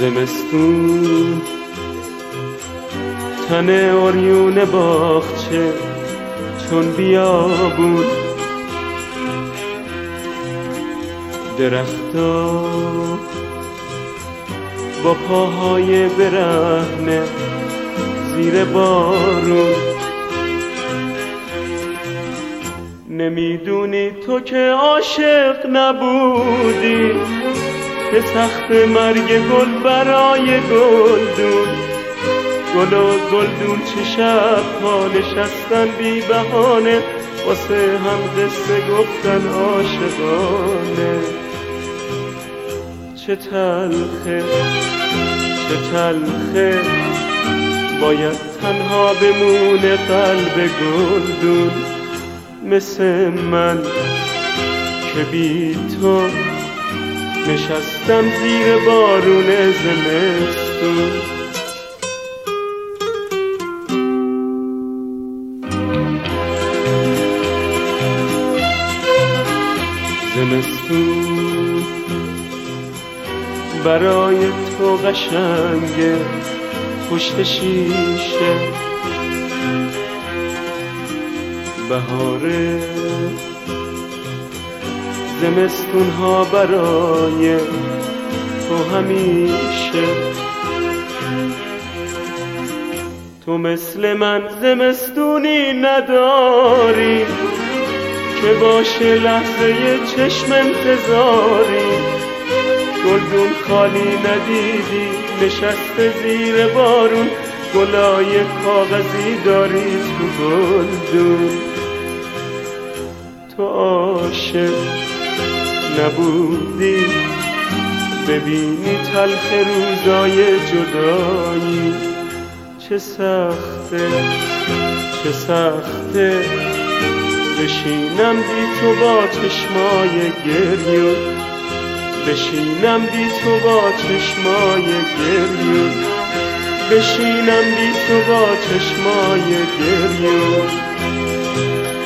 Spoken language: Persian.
زمستون تن عریون باغچه چون بیابون، درختا با پاهای برهنه زیر بارون. نمیدونی تو که عاشق نبودی، که سخت مرگ گل برای گلدون. گل و گلدون چه شب‌ها نشستن بی بهانه، واسه هم قصه گفتن عاشقانه. چه تلخه چه تلخه باید تنها بمونه قلب گلدون، مثل من که بی تو نشستم زیر بارون زمستون. زمستون برای تو قشنگه پشت شیشه، بهاره زمستون ها برای تو همیشه. تو مثل من زمستونی نداری که باشه لحظه چشم انتظاری. گلدون خالی ندیدی نشسته زیر بارون، گلای کاغذی داری تو گلدون. تو عاشق نبودی ببینی تلخ روزای جدایی. چه سخته چه سخته بشینم بی تو با چشمای گریون، بشینم بی تو با چشمای گریون، بشینم بی تو با چشمای گریون.